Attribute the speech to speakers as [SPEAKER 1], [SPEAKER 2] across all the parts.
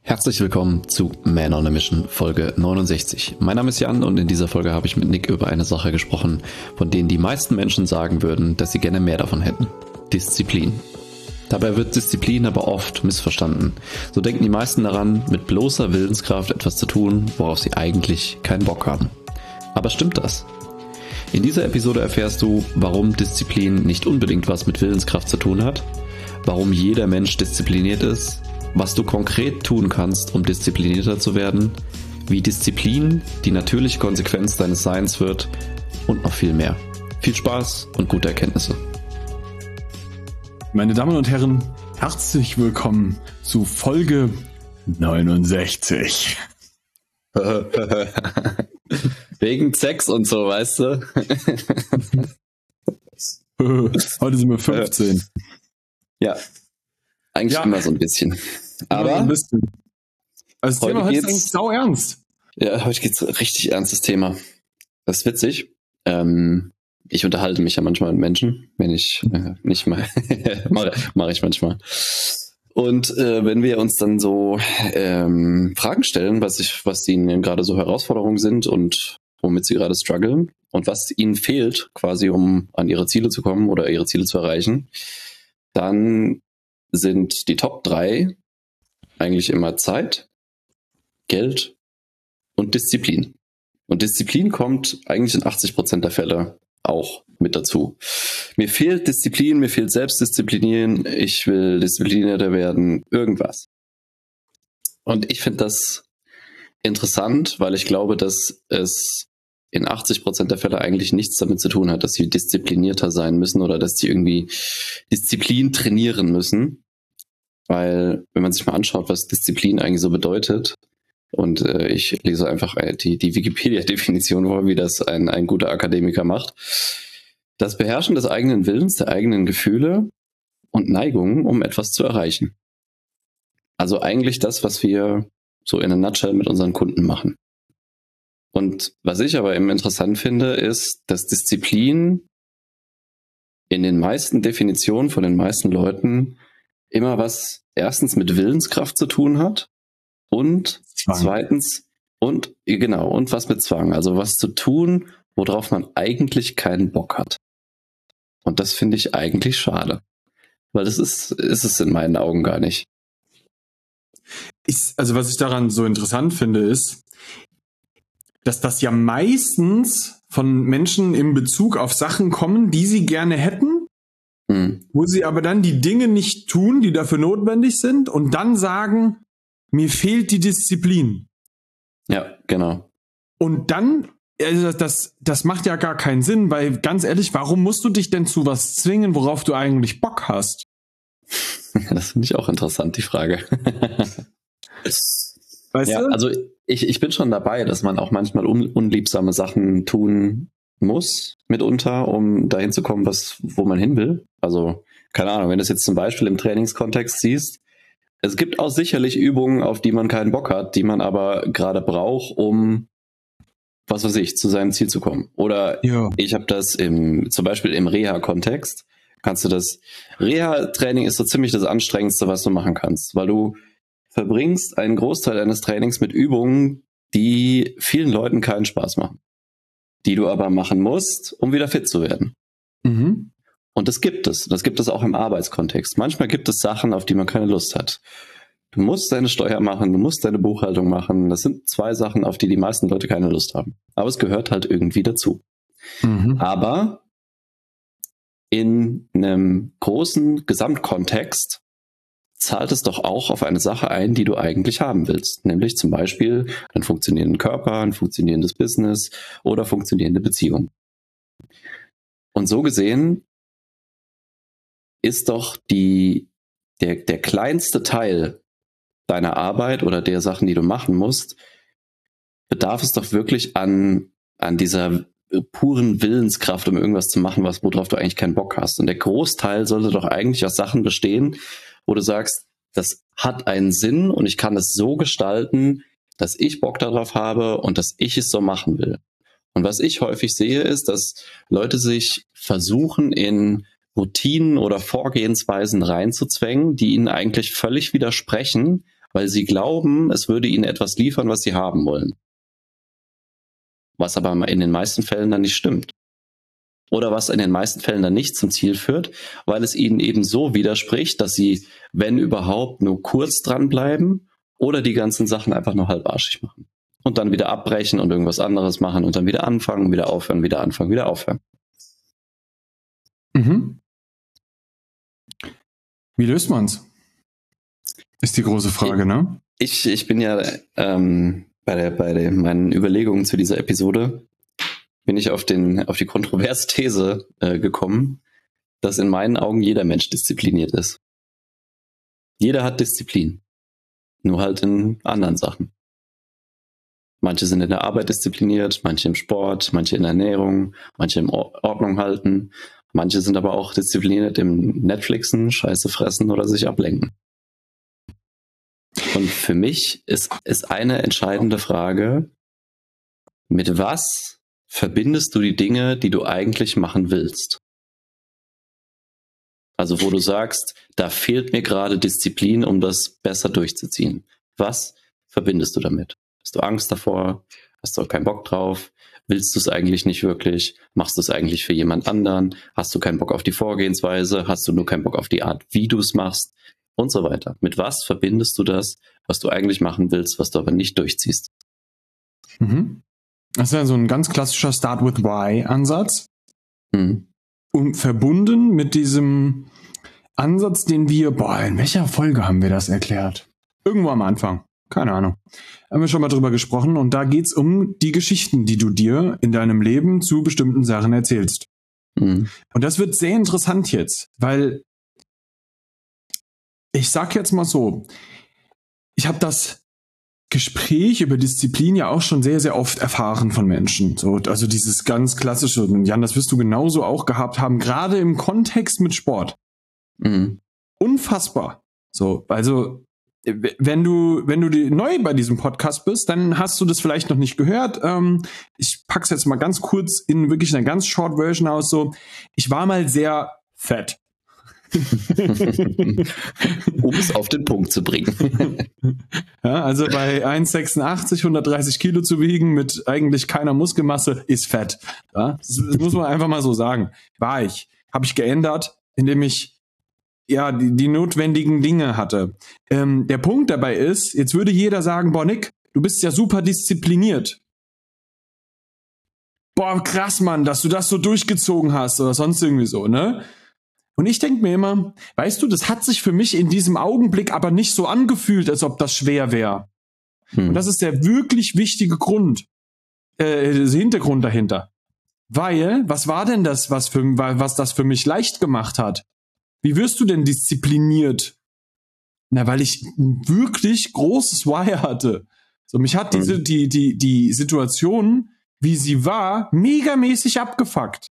[SPEAKER 1] Herzlich willkommen zu Man on a Mission, Folge 69. Mein Name ist Jan und in dieser Folge habe ich mit Nick über eine Sache gesprochen, von denen die meisten Menschen sagen würden, dass sie gerne mehr davon hätten. Disziplin. Dabei wird Disziplin aber oft missverstanden. So denken die meisten daran, mit bloßer Willenskraft etwas zu tun, worauf sie eigentlich keinen Bock haben. Aber stimmt das? In dieser Episode erfährst du, warum Disziplin nicht unbedingt was mit Willenskraft zu tun hat, warum jeder Mensch diszipliniert ist, was du konkret tun kannst, um disziplinierter zu werden, wie Disziplin die natürliche Konsequenz deines Seins wird und noch viel mehr. Viel Spaß und gute Erkenntnisse.
[SPEAKER 2] Meine Damen und Herren, herzlich willkommen zu Folge 69.
[SPEAKER 1] Wegen Sex und so, weißt du?
[SPEAKER 2] Heute sind wir 15.
[SPEAKER 1] Ja, eigentlich immer so ein bisschen. Aber
[SPEAKER 2] ein bisschen. Also das Thema heute ist eigentlich sau ernst.
[SPEAKER 1] Ja, heute geht's richtig ernstes Thema. Das ist witzig. Ich unterhalte mich ja manchmal mit Menschen, wenn ich nicht mal mache ich manchmal. Und wenn wir uns dann so Fragen stellen, was ihnen gerade so Herausforderungen sind und womit sie gerade strugglen und was ihnen fehlt, quasi um an ihre Ziele zu kommen oder ihre Ziele zu erreichen, dann sind die Top 3 eigentlich immer Zeit, Geld und Disziplin. Und Disziplin kommt eigentlich in 80% der Fälle auch mit dazu. Mir fehlt Disziplin, mir fehlt Selbstdisziplinieren, ich will disziplinierter werden, irgendwas. Und ich finde das interessant, weil ich glaube, dass es in 80% der Fälle eigentlich nichts damit zu tun hat, dass sie disziplinierter sein müssen oder dass sie irgendwie Disziplin trainieren müssen. Weil, wenn man sich mal anschaut, was Disziplin eigentlich so bedeutet, und ich lese einfach die Wikipedia-Definition vor, wie das ein guter Akademiker macht. Das Beherrschen des eigenen Willens, der eigenen Gefühle und Neigungen, um etwas zu erreichen. Also eigentlich das, was wir so in a nutshell mit unseren Kunden machen. Und was ich aber eben interessant finde, ist, dass Disziplin in den meisten Definitionen von den meisten Leuten immer was erstens mit Willenskraft zu tun hat und Zwang. Zweitens und was mit Zwang, also was zu tun, worauf man eigentlich keinen Bock hat. Und das finde ich eigentlich schade, weil das ist es in meinen Augen gar nicht.
[SPEAKER 2] Also was ich daran so interessant finde, ist, dass das ja meistens von Menschen in Bezug auf Sachen kommen, die sie gerne hätten, wo sie aber dann die Dinge nicht tun, die dafür notwendig sind und dann sagen, mir fehlt die Disziplin.
[SPEAKER 1] Ja, genau.
[SPEAKER 2] Und dann, also das macht ja gar keinen Sinn, weil ganz ehrlich, warum musst du dich denn zu was zwingen, worauf du eigentlich Bock hast?
[SPEAKER 1] Das finde ich auch interessant, die Frage.
[SPEAKER 2] Weißt du?
[SPEAKER 1] Also ich bin schon dabei, dass man auch manchmal unliebsame Sachen tun muss, mitunter, um dahin zu kommen, wo man hin will. Also, keine Ahnung, wenn du es jetzt zum Beispiel im Trainingskontext siehst, es gibt auch sicherlich Übungen, auf die man keinen Bock hat, die man aber gerade braucht, um, was weiß ich, zu seinem Ziel zu kommen. Oder Ich habe das zum Beispiel im Reha-Kontext, Reha-Training ist so ziemlich das Anstrengendste, was du machen kannst, weil du verbringst einen Großteil deines Trainings mit Übungen, die vielen Leuten keinen Spaß machen, die du aber machen musst, um wieder fit zu werden.
[SPEAKER 2] Mhm.
[SPEAKER 1] Und das gibt es auch im Arbeitskontext. Manchmal gibt es Sachen, auf die man keine Lust hat. Du musst deine Steuer machen, du musst deine Buchhaltung machen. Das sind 2 Sachen, auf die meisten Leute keine Lust haben. Aber es gehört halt irgendwie dazu.
[SPEAKER 2] Mhm.
[SPEAKER 1] Aber in einem großen Gesamtkontext zahlt es doch auch auf eine Sache ein, die du eigentlich haben willst. Nämlich zum Beispiel einen funktionierenden Körper, ein funktionierendes Business oder funktionierende Beziehungen. Und so gesehen ist doch der kleinste Teil deiner Arbeit oder der Sachen, die du machen musst, bedarf es doch wirklich an dieser puren Willenskraft, um irgendwas zu machen, worauf du eigentlich keinen Bock hast. Und der Großteil sollte doch eigentlich aus Sachen bestehen, wo du sagst, das hat einen Sinn und ich kann es so gestalten, dass ich Bock darauf habe und dass ich es so machen will. Und was ich häufig sehe, ist, dass Leute sich versuchen, in Routinen oder Vorgehensweisen reinzuzwängen, die ihnen eigentlich völlig widersprechen, weil sie glauben, es würde ihnen etwas liefern, was sie haben wollen. Was aber in den meisten Fällen dann nicht stimmt. Oder was in den meisten Fällen dann nicht zum Ziel führt, weil es ihnen eben so widerspricht, dass sie, wenn überhaupt, nur kurz dranbleiben oder die ganzen Sachen einfach nur halbarschig machen. Und dann wieder abbrechen und irgendwas anderes machen und dann wieder anfangen, wieder aufhören, wieder anfangen, wieder aufhören.
[SPEAKER 2] Mhm. Wie löst man's? Ist die große Frage, ne?
[SPEAKER 1] Ich bin ja bei meinen Überlegungen zu dieser Episode bin ich auf die kontroverse These gekommen, dass in meinen Augen jeder Mensch diszipliniert ist. Jeder hat Disziplin. Nur halt in anderen Sachen. Manche sind in der Arbeit diszipliniert, manche im Sport, manche in der Ernährung, manche im Ordnung halten. Manche sind aber auch diszipliniert im Netflixen, Scheiße fressen oder sich ablenken. Und für mich ist eine entscheidende Frage, mit was verbindest du die Dinge, die du eigentlich machen willst? Also wo du sagst, da fehlt mir gerade Disziplin, um das besser durchzuziehen. Was verbindest du damit? Hast du Angst davor? Hast du auch keinen Bock drauf? Willst du es eigentlich nicht wirklich? Machst du es eigentlich für jemand anderen? Hast du keinen Bock auf die Vorgehensweise? Hast du nur keinen Bock auf die Art, wie du es machst? Und so weiter. Mit was verbindest du das, was du eigentlich machen willst, was du aber nicht durchziehst?
[SPEAKER 2] Mhm. Das ist ja so ein ganz klassischer Start with Why-Ansatz.
[SPEAKER 1] Mhm.
[SPEAKER 2] Und verbunden mit diesem Ansatz, den wir, in welcher Folge haben wir das erklärt? Irgendwo am Anfang. Keine Ahnung. Haben wir schon mal drüber gesprochen. Und da geht's um die Geschichten, die du dir in deinem Leben zu bestimmten Sachen erzählst.
[SPEAKER 1] Mhm.
[SPEAKER 2] Und das wird sehr interessant jetzt, weil ich sag jetzt mal so, ich habe das Gespräch über Disziplin ja auch schon sehr, sehr oft erfahren von Menschen. So, also dieses ganz klassische, Jan, das wirst du genauso auch gehabt haben, gerade im Kontext mit Sport.
[SPEAKER 1] Mhm.
[SPEAKER 2] Unfassbar. So, also wenn du neu bei diesem Podcast bist, dann hast du das vielleicht noch nicht gehört. Ich pack's jetzt mal ganz kurz in wirklich einer ganz short Version aus. So, ich war mal sehr fett.
[SPEAKER 1] Um es auf den Punkt zu bringen.
[SPEAKER 2] Ja, also bei 1,86, 130 Kilo zu wiegen mit eigentlich keiner Muskelmasse ist fett. Ja, das muss man einfach mal so sagen. War ich. Habe ich geändert, indem ich ja die notwendigen Dinge hatte. Der Punkt dabei ist, jetzt würde jeder sagen, boah Nick, du bist ja super diszipliniert. Boah, krass, Mann, dass du das so durchgezogen hast oder sonst irgendwie so, ne? Und ich denke mir immer, weißt du, das hat sich für mich in diesem Augenblick aber nicht so angefühlt, als ob das schwer wäre. Und das ist der wirklich wichtige Hintergrund dahinter. Weil, was war denn das, was das für mich leicht gemacht hat? Wie wirst du denn diszipliniert? Na, weil ich ein wirklich großes Why hatte. So, mich hat die Situation, wie sie war, megamäßig abgefuckt.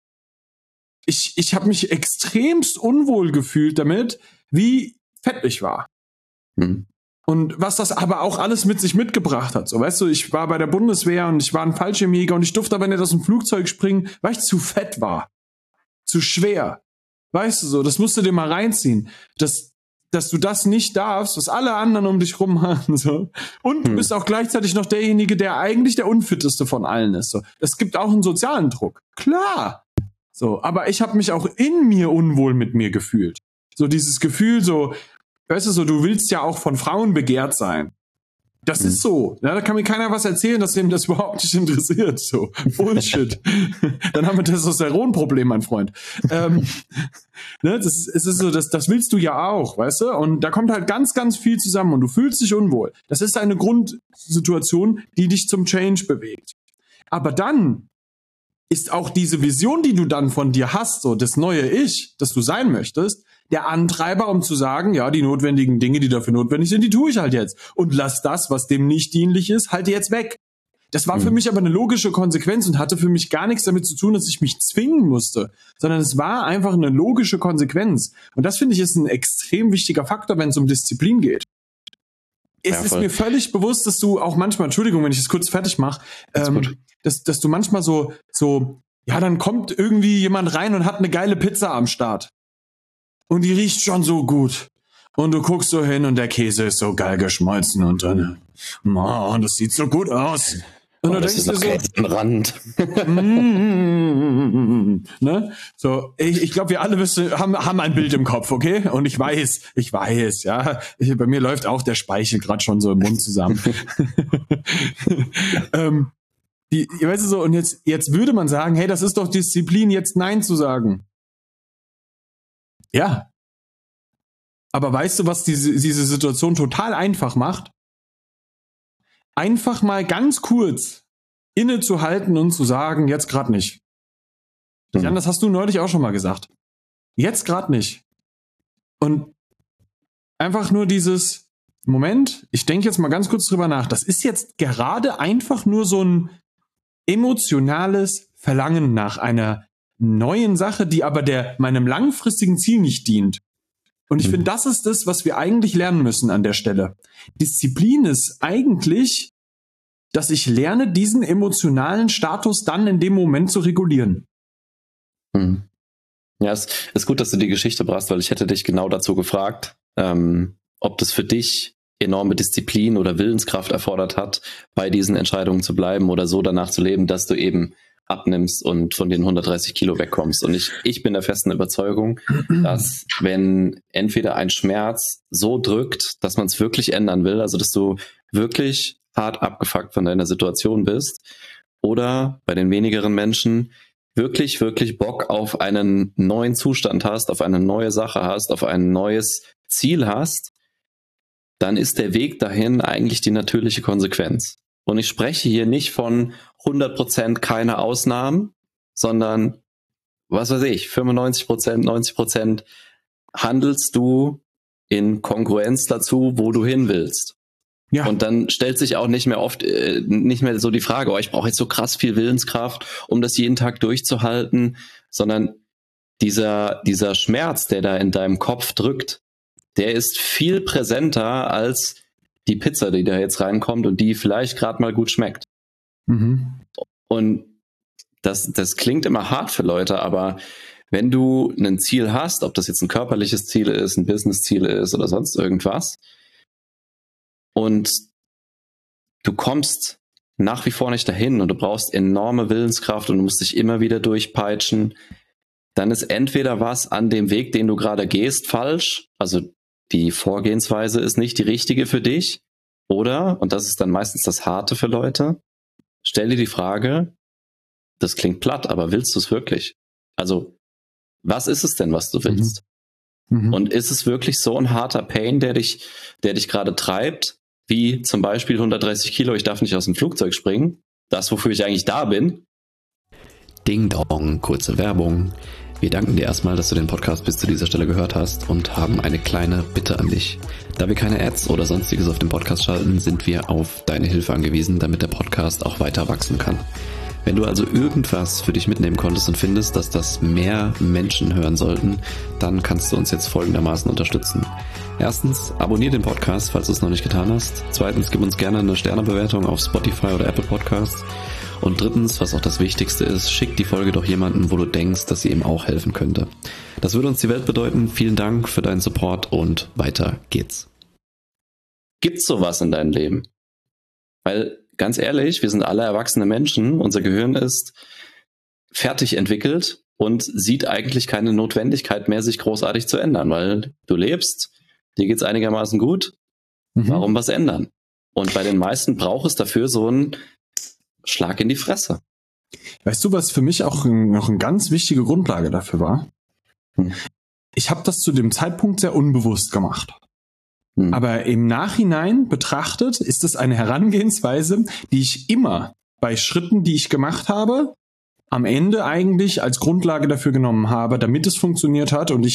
[SPEAKER 2] Ich habe mich extremst unwohl gefühlt damit, wie fett ich war.
[SPEAKER 1] Mhm.
[SPEAKER 2] Und was das aber auch alles mit sich mitgebracht hat. So, weißt du, ich war bei der Bundeswehr und ich war ein Fallschirmjäger und ich durfte aber nicht aus dem Flugzeug springen, weil ich zu fett war. Zu schwer. Weißt du so, das musst du dir mal reinziehen. Dass du das nicht darfst, was alle anderen um dich rum haben. So. Und du bist auch gleichzeitig noch derjenige, der eigentlich der unfitteste von allen ist. So. Das gibt auch einen sozialen Druck. Klar. So, aber ich habe mich auch in mir unwohl mit mir gefühlt. So dieses Gefühl, so, weißt du, so, du willst ja auch von Frauen begehrt sein. Das ist so. Ja, da kann mir keiner was erzählen, dass dem das überhaupt nicht interessiert. So, Bullshit. Dann haben wir Testosteronproblem, mein Freund. Ne, es ist so, das willst du ja auch, weißt du? Und da kommt halt ganz, ganz viel zusammen und du fühlst dich unwohl. Das ist eine Grundsituation, die dich zum Change bewegt. Aber dann ist auch diese Vision, die du dann von dir hast, so das neue Ich, das du sein möchtest, der Antreiber, um zu sagen, ja, die notwendigen Dinge, die dafür notwendig sind, die tue ich halt jetzt. Und lass das, was dem nicht dienlich ist, halt jetzt weg. Das war für mich aber eine logische Konsequenz und hatte für mich gar nichts damit zu tun, dass ich mich zwingen musste, sondern es war einfach eine logische Konsequenz. Und das, finde ich, ist ein extrem wichtiger Faktor, wenn es um Disziplin geht. Es ist mir völlig bewusst, dass du auch manchmal, Entschuldigung, wenn ich es kurz fertig mache, dass du manchmal so, ja, dann kommt irgendwie jemand rein und hat eine geile Pizza am Start. Und die riecht schon so gut. und du guckst so hin und der Käse ist so geil geschmolzen und dann, das sieht so gut aus. Und
[SPEAKER 1] das ist noch so am Rand.
[SPEAKER 2] Ne? So, ich glaube, wir alle haben ein Bild im Kopf, okay? Und ich weiß, ja. Bei mir läuft auch der Speichel gerade schon so im Mund zusammen. Weißt du so, und jetzt würde man sagen, hey, das ist doch Disziplin, jetzt Nein zu sagen. Ja. Aber weißt du, was diese Situation total einfach macht? Einfach mal ganz kurz innezuhalten und zu sagen, jetzt gerade nicht. Jan, das hast du neulich auch schon mal gesagt. Jetzt gerade nicht. Und einfach nur dieses Moment, ich denke jetzt mal ganz kurz drüber nach, das ist jetzt gerade einfach nur so ein emotionales Verlangen nach einer neuen Sache, die aber meinem langfristigen Ziel nicht dient. Und ich finde, das ist das, was wir eigentlich lernen müssen an der Stelle. Disziplin ist eigentlich, dass ich lerne, diesen emotionalen Status dann in dem Moment zu regulieren.
[SPEAKER 1] Ja, es ist gut, dass du die Geschichte brachst, weil ich hätte dich genau dazu gefragt, ob das für dich enorme Disziplin oder Willenskraft erfordert hat, bei diesen Entscheidungen zu bleiben oder so danach zu leben, dass du eben abnimmst und von den 130 Kilo wegkommst. Und ich bin der festen Überzeugung, dass wenn entweder ein Schmerz so drückt, dass man es wirklich ändern will, also dass du wirklich hart abgefuckt von deiner Situation bist, oder bei den wenigeren Menschen wirklich, wirklich Bock auf einen neuen Zustand hast, auf eine neue Sache hast, auf ein neues Ziel hast, dann ist der Weg dahin eigentlich die natürliche Konsequenz. Und ich spreche hier nicht von 100% keine Ausnahmen, sondern, was weiß ich, 95%, 90% handelst du in Kongruenz dazu, wo du hin willst. Ja. Und dann stellt sich auch nicht mehr so die Frage, ich brauche jetzt so krass viel Willenskraft, um das jeden Tag durchzuhalten, sondern dieser Schmerz, der da in deinem Kopf drückt, der ist viel präsenter als die Pizza, die da jetzt reinkommt und die vielleicht gerade mal gut schmeckt. Und das klingt immer hart für Leute, aber wenn du ein Ziel hast, ob das jetzt ein körperliches Ziel ist, ein Business-Ziel ist oder sonst irgendwas, und du kommst nach wie vor nicht dahin und du brauchst enorme Willenskraft und du musst dich immer wieder durchpeitschen, dann ist entweder was an dem Weg, den du gerade gehst, falsch, also die Vorgehensweise ist nicht die richtige für dich, oder, und das ist dann meistens das Harte für Leute, stell dir die Frage, das klingt platt, aber willst du es wirklich? Also, was ist es denn, was du willst? Und ist es wirklich so ein harter Pain, der dich gerade treibt, wie zum Beispiel 130 Kilo, ich darf nicht aus dem Flugzeug springen, das, wofür ich eigentlich da bin?
[SPEAKER 3] Ding Dong, kurze Werbung. Wir danken dir erstmal, dass du den Podcast bis zu dieser Stelle gehört hast und haben eine kleine Bitte an dich. Da wir keine Ads oder sonstiges auf dem Podcast schalten, sind wir auf deine Hilfe angewiesen, damit der Podcast auch weiter wachsen kann. Wenn du also irgendwas für dich mitnehmen konntest und findest, dass das mehr Menschen hören sollten, dann kannst du uns jetzt folgendermaßen unterstützen. Erstens, abonniere den Podcast, falls du es noch nicht getan hast. Zweitens, gib uns gerne eine Sternebewertung auf Spotify oder Apple Podcasts. Und drittens, was auch das Wichtigste ist, schick die Folge doch jemanden, wo du denkst, dass sie ihm auch helfen könnte. Das würde uns die Welt bedeuten. Vielen Dank für deinen Support und weiter geht's.
[SPEAKER 1] Gibt's sowas in deinem Leben? Weil, ganz ehrlich, wir sind alle erwachsene Menschen, unser Gehirn ist fertig entwickelt und sieht eigentlich keine Notwendigkeit mehr, sich großartig zu ändern, weil du lebst, dir geht's einigermaßen gut, warum was ändern? Und bei den meisten braucht es dafür so einen Schlag in die Fresse.
[SPEAKER 2] Weißt du, was für mich auch noch eine ganz wichtige Grundlage dafür war? Ich habe das zu dem Zeitpunkt sehr unbewusst gemacht. Aber im Nachhinein betrachtet ist es eine Herangehensweise, die ich immer bei Schritten, die ich gemacht habe, am Ende eigentlich als Grundlage dafür genommen habe, damit es funktioniert hat und ich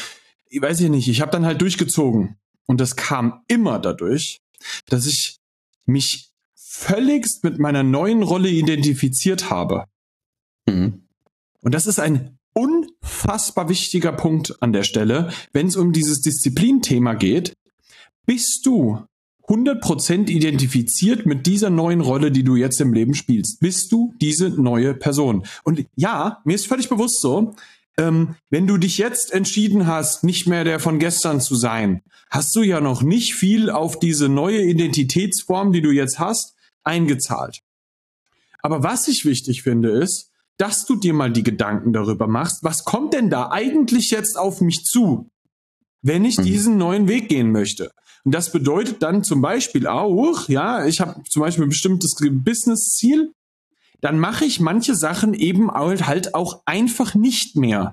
[SPEAKER 2] ich habe dann halt durchgezogen. Und das kam immer dadurch, dass ich mich völligst mit meiner neuen Rolle identifiziert habe. Und das ist ein unfassbar wichtiger Punkt an der Stelle, wenn es um dieses Disziplinthema geht. Bist du 100% identifiziert mit dieser neuen Rolle, die du jetzt im Leben spielst? Bist du diese neue Person? Und ja, mir ist völlig bewusst so, wenn du dich jetzt entschieden hast, nicht mehr der von gestern zu sein, hast du ja noch nicht viel auf diese neue Identitätsform, die du jetzt hast, eingezahlt. Aber was ich wichtig finde, ist, dass du dir mal die Gedanken darüber machst, was kommt denn da eigentlich jetzt auf mich zu, wenn ich diesen neuen Weg gehen möchte? Und das bedeutet dann zum Beispiel auch, ja, ich habe zum Beispiel ein bestimmtes Business-Ziel, dann mache ich manche Sachen eben halt auch einfach nicht mehr.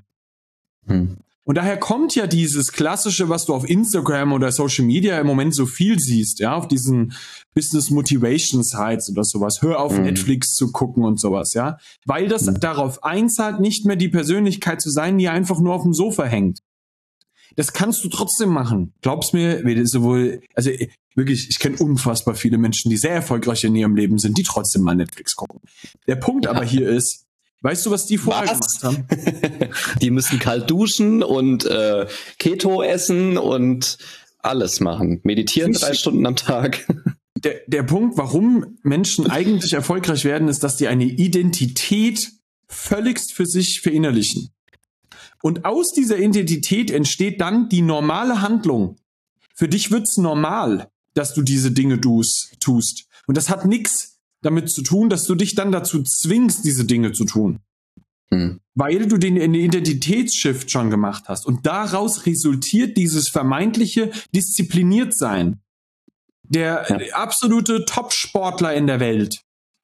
[SPEAKER 2] Und daher kommt ja dieses Klassische, was du auf Instagram oder Social Media im Moment so viel siehst, ja, auf diesen Business Motivation Sites oder sowas. Hör auf, Netflix zu gucken und sowas, ja. Weil das darauf einzahlt, nicht mehr die Persönlichkeit zu sein, die einfach nur auf dem Sofa hängt. Das kannst du trotzdem machen. Glaub's mir, sowohl, also wirklich, ich kenne unfassbar viele Menschen, die sehr erfolgreich in ihrem Leben sind, die trotzdem mal Netflix gucken. Der Punkt aber hier ist, weißt du, was die vorher gemacht haben?
[SPEAKER 1] Die müssen kalt duschen und Keto essen und alles machen. Meditieren 3 Stunden am Tag.
[SPEAKER 2] Der Punkt, warum Menschen eigentlich erfolgreich werden, ist, dass die eine Identität völligst für sich verinnerlichen. Und aus dieser Identität entsteht dann die normale Handlung. Für dich wird's normal, dass du diese Dinge tust. Und das hat nichts damit zu tun, dass du dich dann dazu zwingst, diese Dinge zu tun. Weil du den Identitätsshift schon gemacht hast. Und daraus resultiert dieses vermeintliche Diszipliniertsein. Der absolute Top-Sportler in der Welt.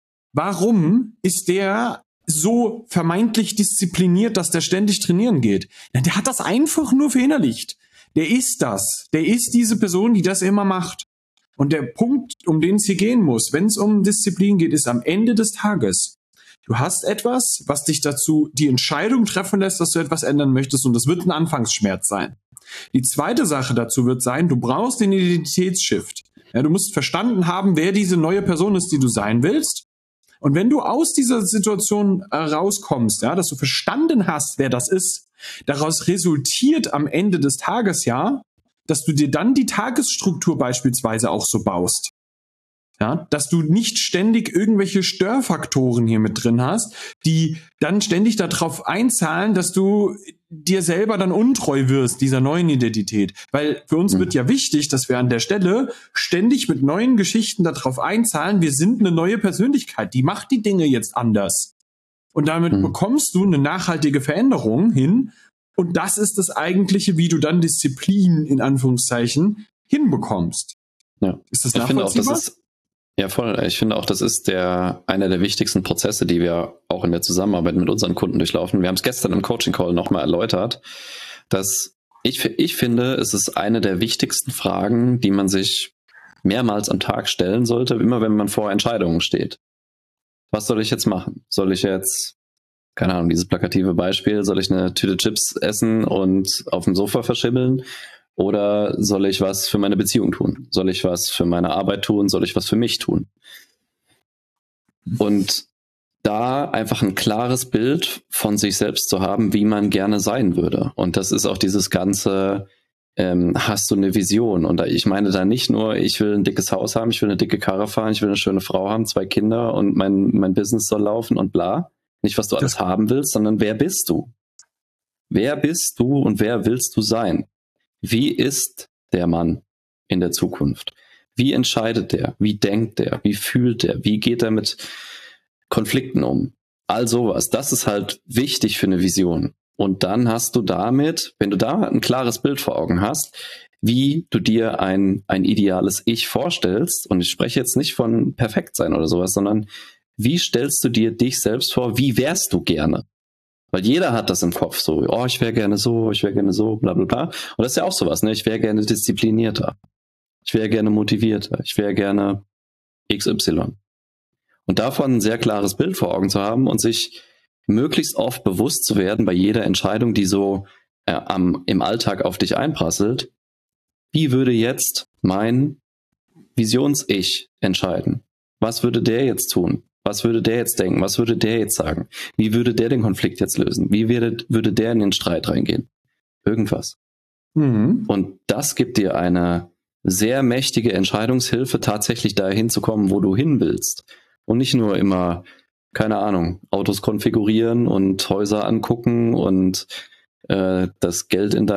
[SPEAKER 2] Warum ist der so vermeintlich diszipliniert, dass der ständig trainieren geht? Der hat das einfach nur verinnerlicht. Der ist das. Der ist diese Person, die das immer macht. Und der Punkt, um den es hier gehen muss, wenn es um Disziplin geht, ist am Ende des Tages, du hast etwas, was dich dazu die Entscheidung treffen lässt, dass du etwas ändern möchtest, und das wird ein Anfangsschmerz sein. Die zweite Sache dazu wird sein, du brauchst den Identitätsshift. Ja, du musst verstanden haben, wer diese neue Person ist, die du sein willst. Und wenn du aus dieser Situation rauskommst, ja, dass du verstanden hast, wer das ist, daraus resultiert am Ende des Tages ja, dass du dir dann die Tagesstruktur beispielsweise auch so baust. Ja, dass du nicht ständig irgendwelche Störfaktoren hier mit drin hast, die dann ständig darauf einzahlen, dass du dir selber dann untreu wirst, dieser neuen Identität. Weil für uns wird ja wichtig, dass wir an der Stelle ständig mit neuen Geschichten darauf einzahlen, wir sind eine neue Persönlichkeit, die macht die Dinge jetzt anders. Und damit bekommst du eine nachhaltige Veränderung hin. Und das ist das Eigentliche, wie du dann Disziplin, in Anführungszeichen, hinbekommst.
[SPEAKER 1] Ja.
[SPEAKER 2] Ist das nachvollziehbar?
[SPEAKER 1] Ja, voll. Ich finde auch, das ist einer der wichtigsten Prozesse, die wir auch in der Zusammenarbeit mit unseren Kunden durchlaufen. Wir haben es gestern im Coaching-Call nochmal erläutert, dass ich finde, es ist eine der wichtigsten Fragen, die man sich mehrmals am Tag stellen sollte, immer wenn man vor Entscheidungen steht. Was soll ich jetzt machen? Soll ich jetzt, keine Ahnung, dieses plakative Beispiel, soll ich eine Tüte Chips essen und auf dem Sofa verschimmeln? Oder soll ich was für meine Beziehung tun? Soll ich was für meine Arbeit tun? Soll ich was für mich tun? Und da einfach ein klares Bild von sich selbst zu haben, wie man gerne sein würde. Und das ist auch dieses ganze, hast du eine Vision? Und ich meine da nicht nur, ich will ein dickes Haus haben, ich will eine dicke Karre fahren, ich will eine schöne Frau haben, 2 Kinder und mein Business soll laufen und bla. Nicht, was du alles haben willst, sondern wer bist du? Wer bist du und wer willst du sein? Wie ist der Mann in der Zukunft? Wie entscheidet der? Wie denkt der? Wie fühlt der? Wie geht er mit Konflikten um? All sowas. Das ist halt wichtig für eine Vision. Und dann hast du damit, wenn du da ein klares Bild vor Augen hast, wie du dir ein ideales Ich vorstellst, und ich spreche jetzt nicht von perfekt sein oder sowas, sondern wie stellst du dir dich selbst vor? Wie wärst du gerne? Weil jeder hat das im Kopf so, oh, ich wäre gerne so, bla bla bla. Und das ist ja auch sowas, ne? Ich wäre gerne disziplinierter. Ich wäre gerne motivierter. Ich wäre gerne XY. Und davon ein sehr klares Bild vor Augen zu haben und sich möglichst oft bewusst zu werden bei jeder Entscheidung, die so im Alltag auf dich einprasselt, wie würde jetzt mein Visions-Ich entscheiden? Was würde der jetzt tun? Was würde der jetzt denken? Was würde der jetzt sagen? Wie würde der den Konflikt jetzt lösen? Wie würde der in den Streit reingehen? Irgendwas. Und das gibt dir eine sehr mächtige Entscheidungshilfe, tatsächlich dahin zu kommen, wo du hin willst. Und nicht nur immer, keine Ahnung, Autos konfigurieren und Häuser angucken und das Geld in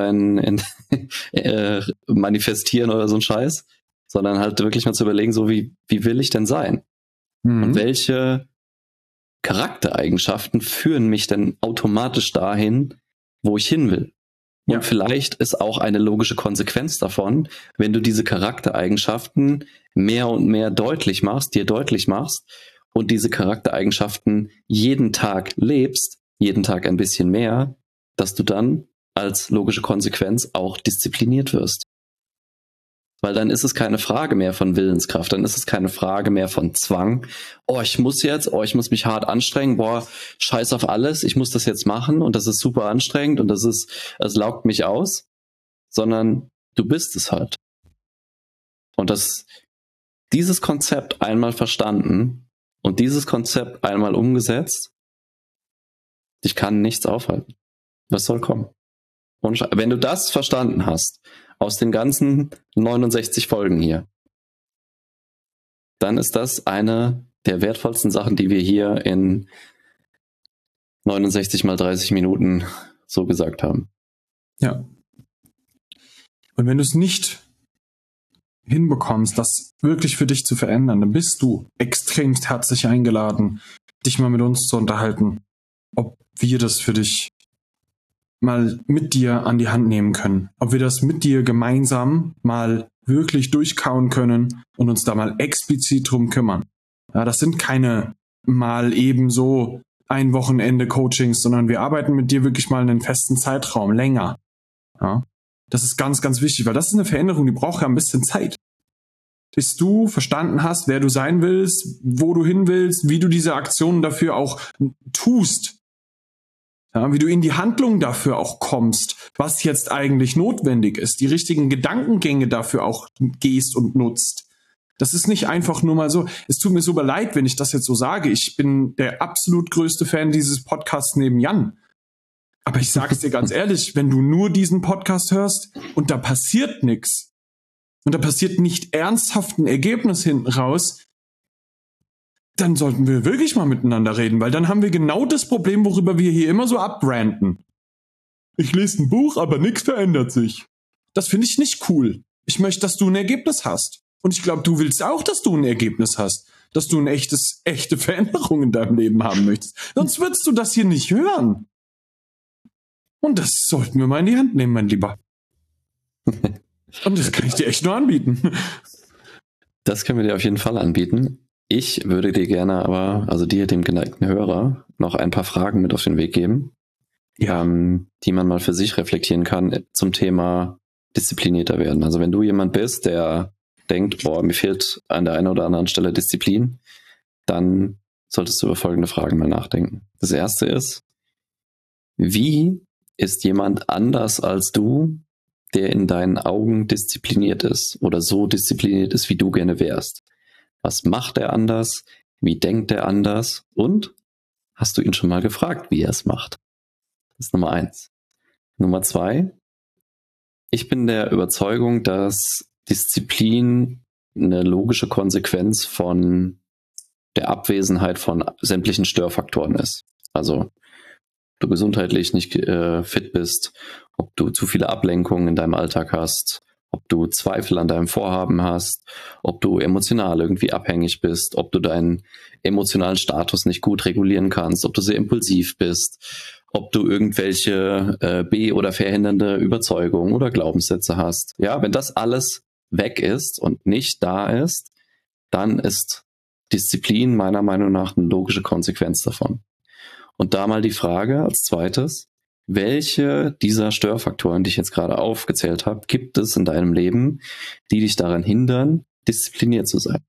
[SPEAKER 1] manifestieren oder so ein Scheiß, sondern halt wirklich mal zu überlegen, so wie will ich denn sein? Und welche Charaktereigenschaften führen mich denn automatisch dahin, wo ich hin will? Und vielleicht ist auch eine logische Konsequenz davon, wenn du diese Charaktereigenschaften mehr und mehr dir deutlich machst und diese Charaktereigenschaften jeden Tag lebst, jeden Tag ein bisschen mehr, dass du dann als logische Konsequenz auch diszipliniert wirst. Weil dann ist es keine Frage mehr von Willenskraft, dann ist es keine Frage mehr von Zwang. Ich muss mich hart anstrengen, scheiß auf alles, ich muss das jetzt machen und das ist super anstrengend und es laugt mich aus, sondern du bist es halt. Und dieses Konzept einmal verstanden und dieses Konzept einmal umgesetzt, dich kann nichts aufhalten. Was soll kommen? Und wenn du das verstanden hast, aus den ganzen 69 Folgen hier, dann ist das eine der wertvollsten Sachen, die wir hier in 69 mal 30 Minuten so gesagt haben.
[SPEAKER 2] Ja. Und wenn du es nicht hinbekommst, das wirklich für dich zu verändern, dann bist du extremst herzlich eingeladen, dich mal mit uns zu unterhalten, ob wir das für dich mal mit dir an die Hand nehmen können. Ob wir das mit dir gemeinsam mal wirklich durchkauen können und uns da mal explizit drum kümmern. Ja, das sind keine mal eben so ein Wochenende Coachings, sondern wir arbeiten mit dir wirklich mal einen festen Zeitraum, länger. Ja, das ist ganz, ganz wichtig, weil das ist eine Veränderung, die braucht ja ein bisschen Zeit. Bis du verstanden hast, wer du sein willst, wo du hin willst, wie du diese Aktionen dafür auch tust. Ja, wie du in die Handlung dafür auch kommst, was jetzt eigentlich notwendig ist, die richtigen Gedankengänge dafür auch gehst und nutzt. Das ist nicht einfach nur mal so. Es tut mir super leid, wenn ich das jetzt so sage. Ich bin der absolut größte Fan dieses Podcasts neben Jan. Aber ich sage es dir ganz ehrlich, wenn du nur diesen Podcast hörst und da passiert nichts und da passiert nicht ernsthaft ein Ergebnis hinten raus, dann sollten wir wirklich mal miteinander reden, weil dann haben wir genau das Problem, worüber wir hier immer so abranten. Ich lese ein Buch, aber nichts verändert sich. Das finde ich nicht cool. Ich möchte, dass du ein Ergebnis hast. Und ich glaube, du willst auch, dass du ein Ergebnis hast. Dass du echte Veränderung in deinem Leben haben möchtest. Sonst würdest du das hier nicht hören. Und das sollten wir mal in die Hand nehmen, mein Lieber. Und das kann ich dir echt nur anbieten.
[SPEAKER 1] Das können wir dir auf jeden Fall anbieten. Ich würde dir gerne aber, also dir, dem geneigten Hörer, noch ein paar Fragen mit auf den Weg geben, die man mal für sich reflektieren kann zum Thema disziplinierter werden. Also wenn du jemand bist, der denkt, mir fehlt an der einen oder anderen Stelle Disziplin, dann solltest du über folgende Fragen mal nachdenken. Das erste ist, wie ist jemand anders als du, der in deinen Augen diszipliniert ist oder so diszipliniert ist, wie du gerne wärst? Was macht er anders? Wie denkt er anders? Und hast du ihn schon mal gefragt, wie er es macht? Das ist Nummer 1. Nummer 2. Ich bin der Überzeugung, dass Disziplin eine logische Konsequenz von der Abwesenheit von sämtlichen Störfaktoren ist. Also, ob du gesundheitlich nicht fit bist, ob du zu viele Ablenkungen in deinem Alltag hast, ob du Zweifel an deinem Vorhaben hast, ob du emotional irgendwie abhängig bist, ob du deinen emotionalen Status nicht gut regulieren kannst, ob du sehr impulsiv bist, ob du irgendwelche oder verhindernde Überzeugungen oder Glaubenssätze hast. Ja, wenn das alles weg ist und nicht da ist, dann ist Disziplin meiner Meinung nach eine logische Konsequenz davon. Und da mal die Frage als zweites: Welche dieser Störfaktoren, die ich jetzt gerade aufgezählt habe, gibt es in deinem Leben, die dich daran hindern, diszipliniert zu sein?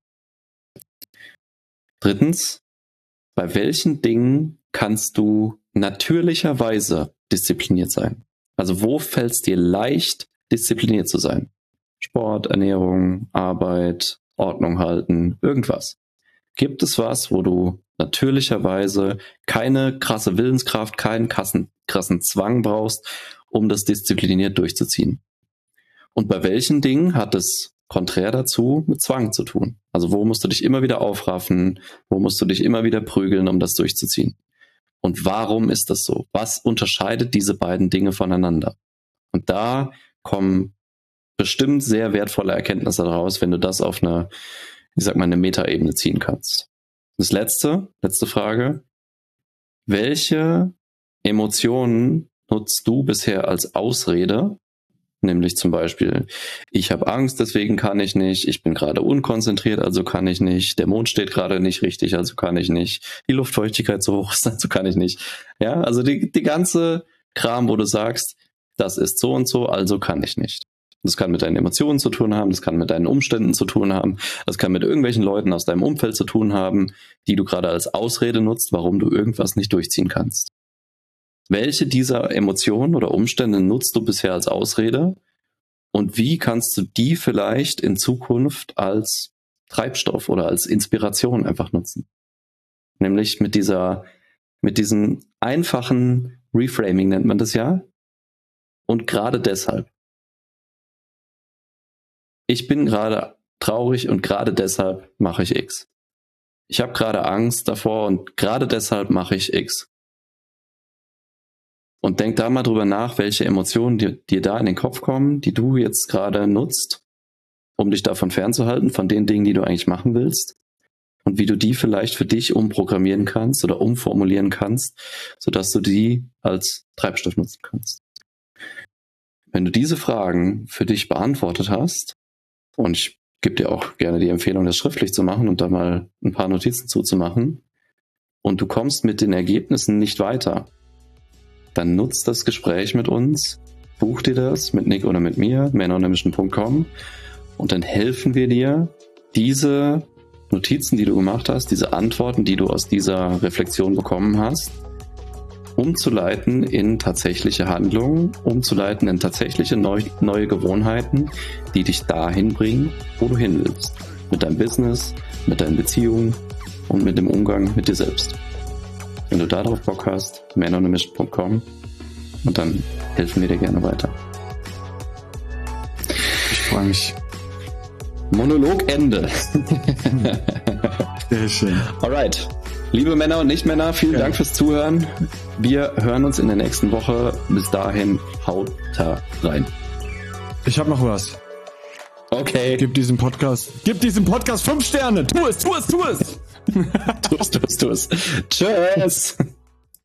[SPEAKER 1] Drittens, bei welchen Dingen kannst du natürlicherweise diszipliniert sein? Also wo fällt es dir leicht, diszipliniert zu sein? Sport, Ernährung, Arbeit, Ordnung halten, irgendwas. Gibt es was, wo du natürlicherweise keine krasse Willenskraft, keinen krassen Zwang brauchst, um das diszipliniert durchzuziehen? Und bei welchen Dingen hat es konträr dazu mit Zwang zu tun? Also wo musst du dich immer wieder aufraffen, wo musst du dich immer wieder prügeln, um das durchzuziehen? Und warum ist das so? Was unterscheidet diese beiden Dinge voneinander? Und da kommen bestimmt sehr wertvolle Erkenntnisse daraus, wenn du das auf eine, ich sag mal, eine Metaebene ziehen kannst. Das letzte Frage. Welche Emotionen nutzt du bisher als Ausrede? Nämlich zum Beispiel, ich habe Angst, deswegen kann ich nicht, ich bin gerade unkonzentriert, also kann ich nicht, der Mond steht gerade nicht richtig, also kann ich nicht, die Luftfeuchtigkeit so hoch ist, also kann ich nicht. Ja, also die ganze Kram, wo du sagst, das ist so und so, also kann ich nicht. Das kann mit deinen Emotionen zu tun haben, das kann mit deinen Umständen zu tun haben, das kann mit irgendwelchen Leuten aus deinem Umfeld zu tun haben, die du gerade als Ausrede nutzt, warum du irgendwas nicht durchziehen kannst. Welche dieser Emotionen oder Umstände nutzt du bisher als Ausrede und wie kannst du die vielleicht in Zukunft als Treibstoff oder als Inspiration einfach nutzen? Nämlich mit diesem einfachen Reframing nennt man das ja. Und gerade deshalb. Ich bin gerade traurig und gerade deshalb mache ich X. Ich habe gerade Angst davor und gerade deshalb mache ich X. Und denk da mal drüber nach, welche Emotionen dir da in den Kopf kommen, die du jetzt gerade nutzt, um dich davon fernzuhalten, von den Dingen, die du eigentlich machen willst. Und wie du die vielleicht für dich umprogrammieren kannst oder umformulieren kannst, sodass du die als Treibstoff nutzen kannst. Wenn du diese Fragen für dich beantwortet hast, und ich gebe dir auch gerne die Empfehlung, das schriftlich zu machen und da mal ein paar Notizen zuzumachen, und du kommst mit den Ergebnissen nicht weiter, dann nutzt das Gespräch mit uns, buch dir das mit Nick oder mit mir, manonemission.com, und dann helfen wir dir, diese Notizen, die du gemacht hast, diese Antworten, die du aus dieser Reflexion bekommen hast, umzuleiten in tatsächliche Handlungen, umzuleiten in tatsächliche neue Gewohnheiten, die dich dahin bringen, wo du hin willst. Mit deinem Business, mit deinen Beziehungen und mit dem Umgang mit dir selbst. Wenn du darauf Bock hast, manonemission.com, und dann helfen wir dir gerne weiter.
[SPEAKER 2] Ich freue mich.
[SPEAKER 1] Monolog Ende.
[SPEAKER 2] Sehr schön.
[SPEAKER 1] Alright. Liebe Männer und Nicht-Männer, vielen Dank fürs Zuhören. Wir hören uns in der nächsten Woche. Bis dahin, haut da rein.
[SPEAKER 2] Ich habe noch was.
[SPEAKER 1] Okay.
[SPEAKER 2] Gib diesem Podcast 5 Sterne. Tu es.
[SPEAKER 1] Tu es. Tschüss.